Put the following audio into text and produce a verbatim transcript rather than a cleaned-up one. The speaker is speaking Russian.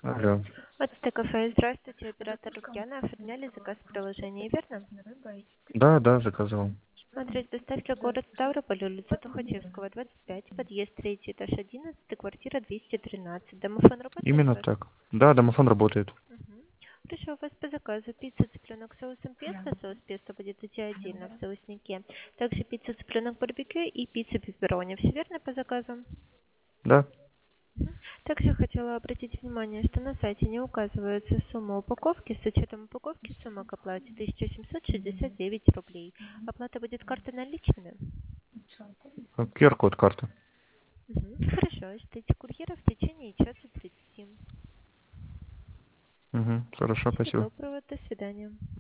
Алло. Это кафе. Здравствуйте, оператор Лукьяна. Оформляли заказ в приложении, верно? Да, да, заказывал. Адрес доставки город Ставрополь, улица Тухачевского, двадцать пять, подъезд третий, этаж одиннадцать, квартира двести тринадцать. Домофон работает у Именно вас? так. Да, домофон работает. Угу. Хорошо, у вас по заказу пицца цыпленок с соусом песто. Соус песто будет идти отдельно в соуснике. Также пицца цыпленок барбекю и пицца пепперони. Все верно по заказу? Да. Мгм. Также хотела обратить внимание, что на сайте не указывается сумма упаковки. С учетом упаковки сумма к оплате тысяча семьсот шестьдесят девять рублей. Оплата будет картой наличными? ку ар-код карты. Мгм. Хорошо, ждите курьера в течение часа тридцати. Угу. Хорошо, Всего спасибо. доброго, до свидания.